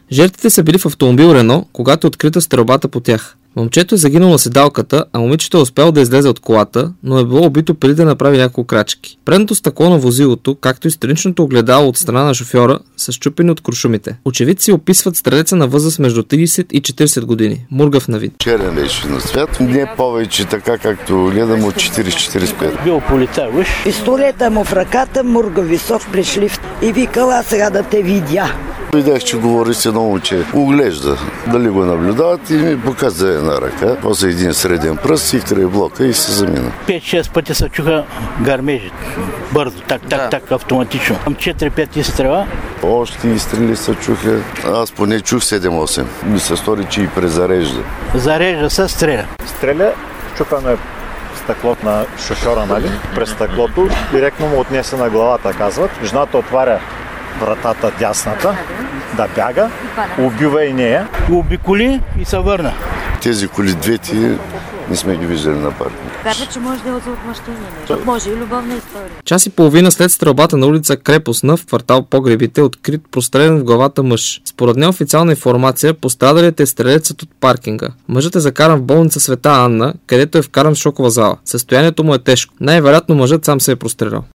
Жертвите са били в автомобил Рено, когато е открита стрелбата по тях. Момчето е загинало на седалката, а момичето е успяло да излезе от колата, но е било убито преди да направи няколко крачки. Предното стъкло на возилото, както и страничното огледало от страна на шофьора, са счупени от куршумите. Очевидци описват стрелеца на възраст между 30 и 40 години, мургав на вид. Черен беше на свят, не повече така както гледам от 40-45. Бил полицай, виж. Пистолета му в ръката, мурга висок плешлив и викала сега да те видя. Видях, че говори с едно момче. Оглежда дали го наблюдават и ми показа една ръка. После един среден пръст и край блока и се замина. 5-6 пъти се чуха гармежи. Бързо, так, автоматично. 4-5 изстрела. Още изстрели се чуха. Аз поне чух 7-8. Ми се стори, че и презарежда. Зарежда се, стреля. Стреля, чупено е стъклото на шофьора, нали? През стъклото. Директно му отнесе на главата, казват. Жената отваря вратата дясната, да бяга, убива и нея. Обиколи и се върна. Тези коли двете не сме ги виждали на паркинг. Вярно, че може да е за отмъщение. Може и любовна история. Час и половина след стрелбата на улица Крепостна в квартал Погребите е открит прострелян в главата мъж. Според неофициална информация, пострадалият е стрелецът от паркинга. Мъжът е закаран в болница Света Анна, където е вкаран в шокова зала. Състоянието му е тежко. Най-вероятно мъжът сам се е прострелял.